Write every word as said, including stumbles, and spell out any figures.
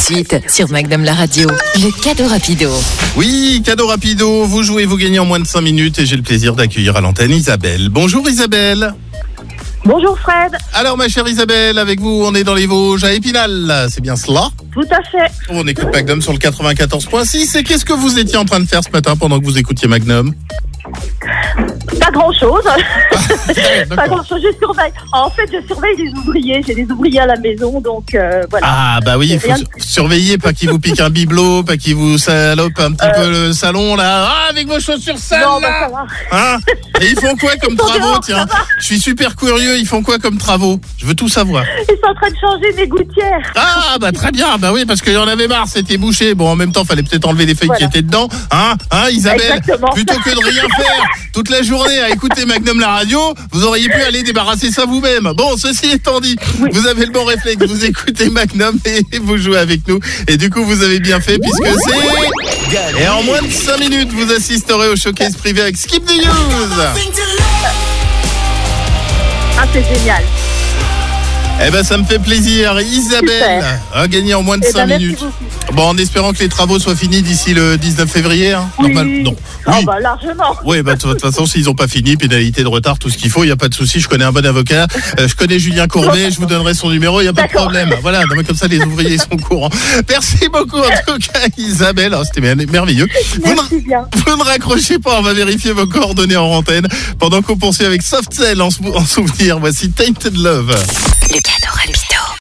suite sur Magnum la radio, le cadeau rapido. Oui, cadeau rapido, vous jouez, vous gagnez en moins de cinq minutes et j'ai le plaisir d'accueillir à l'antenne Isabelle. Bonjour Isabelle. Bonjour Fred. Alors ma chère Isabelle, avec vous, on est dans les Vosges à Épinal, c'est bien cela? Tout à fait. On écoute Magnum sur le quatre-vingt-quatorze point six et qu'est-ce que vous étiez en train de faire ce matin pendant que vous écoutiez Magnum? Pas grand-chose. Pas grand-chose, je surveille. En fait, je surveille les ouvriers. J'ai des ouvriers à la maison, donc euh, voilà. Ah bah oui, il faut su- surveiller, pas qu'ils vous piquent un bibelot, pas qu'ils vous salopent un petit euh... peu le salon là. Ah, avec vos chaussures sales non, là. bah, ça va. Hein? Et ils font quoi comme ils travaux, dehors, tiens? Je suis super curieux, ils font quoi comme travaux? Je veux tout savoir. Ils sont en train de changer mes gouttières. Ah bah très bien, bah oui, parce qu'il y en avait marre, c'était bouché. Bon, en même temps, fallait peut-être enlever les feuilles voilà. qui étaient dedans. Hein, hein Isabelle? Exactement. Plutôt que de rien faire toute la journée à écouter Magnum la radio, vous auriez pu aller débarrasser ça vous-même. Bon, ceci étant dit, oui. vous avez le bon réflexe, vous écoutez Magnum et vous jouez avec nous. Et du coup, vous avez bien fait puisque c'est... Et en moins de cinq minutes, vous assisterez au showcase privé avec Skip the News. Ah, c'est génial. Eh ben, ça me fait plaisir. Isabelle a gagné en moins de cinq minutes. Bon, en espérant que les travaux soient finis d'ici le dix-neuf février. Hein. Oui. Normal... Non. Oui. Oh, bah, largement. Oui, bah, de toute façon, s'ils n'ont pas fini, pénalité de retard, tout ce qu'il faut, il n'y a pas de souci. Je connais un bon avocat. Euh, je connais Julien Courbet. Je vous donnerai son numéro. Il n'y a pas de problème. Voilà. Non, mais comme ça, les ouvriers sont courants. Merci beaucoup, en tout cas, Isabelle. Oh, c'était merveilleux. Vous ne... bien. vous ne raccrochez pas. On va vérifier vos coordonnées en antenne pendant qu'on poursuit avec Soft Cell en, sou... en souvenir. Voici Tainted Love. Le cadeau rapido.